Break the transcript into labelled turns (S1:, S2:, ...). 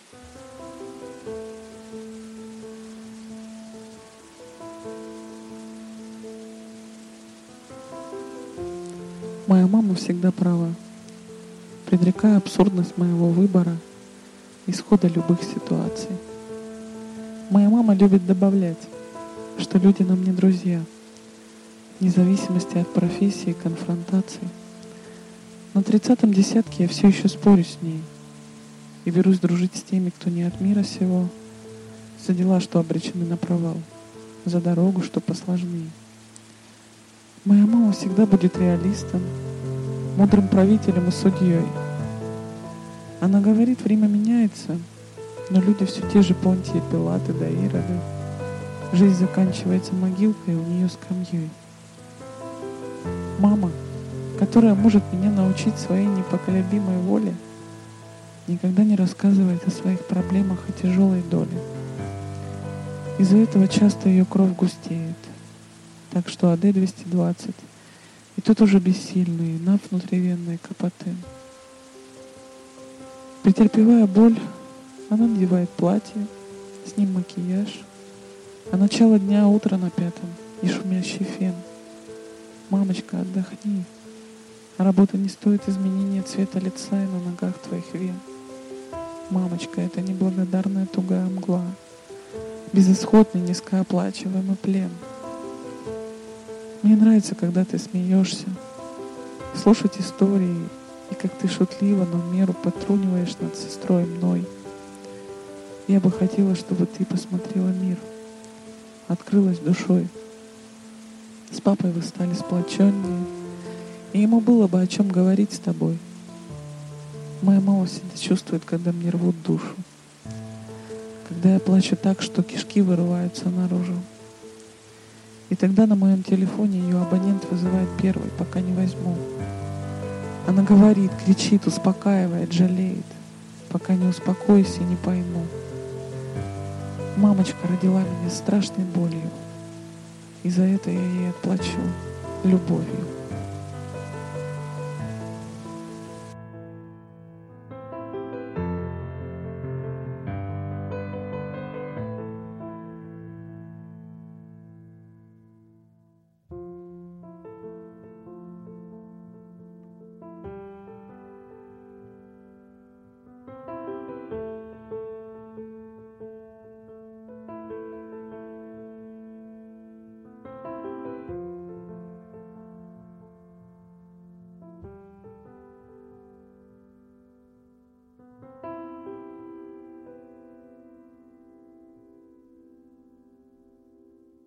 S1: Моя мама всегда права, предрекая абсурдность моего выбора, исхода любых ситуаций. Моя мама любит добавлять, что люди нам не друзья, вне зависимости от профессии и конфронтаций. На 30-м десятке я все еще спорю с ней и берусь дружить с теми, кто не от мира сего, за дела, что обречены на провал, за дорогу, что посложнее. Моя мама всегда будет реалистом, мудрым правителем и судьей. Она говорит, время меняется, но люди все те же Понтии, Пилаты да Ироды. Жизнь заканчивается могилкой, у нее скамьей. Мама, которая может меня научить своей непоколебимой воле, никогда не рассказывает о своих проблемах и тяжелой доле. Из-за этого часто ее кровь густеет. Так что АД-220. И тут уже бессильные, на внутривенные КПТ. Претерпевая боль, она надевает платье, с ним макияж, а начало дня утро на 5-м и шумящий фен. Мамочка, отдохни. Работа не стоит изменения цвета лица и на ногах твоих вен. Мамочка, это неблагодарная тугая мгла, безысходный низкооплачиваемый плен. Мне нравится, когда ты смеешься, слушать истории, и как ты шутливо, но в меру подтруниваешь над сестрой мной. Я бы хотела, чтобы ты посмотрела мир, открылась душой. С папой вы стали сплоченнее, и ему было бы о чем говорить с тобой. Моя мама всегда чувствует, когда мне рвут душу, когда я плачу так, что кишки вырываются наружу. И тогда на моем телефоне ее абонент вызывает первый, пока не возьму. Она говорит, кричит, успокаивает, жалеет, пока не успокоюсь и не пойму. Мамочка родила меня страшной болью, и за это я ей отплачу любовью.